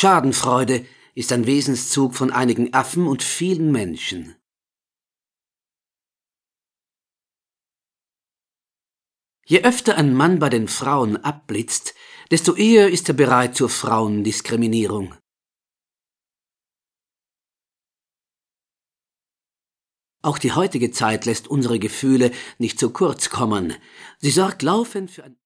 Schadenfreude ist ein Wesenszug von einigen Affen und vielen Menschen. Je öfter ein Mann bei den Frauen abblitzt, desto eher ist er bereit zur Frauendiskriminierung. Auch die heutige Zeit lässt unsere Gefühle nicht zu kurz kommen. Sie sorgt laufend für ein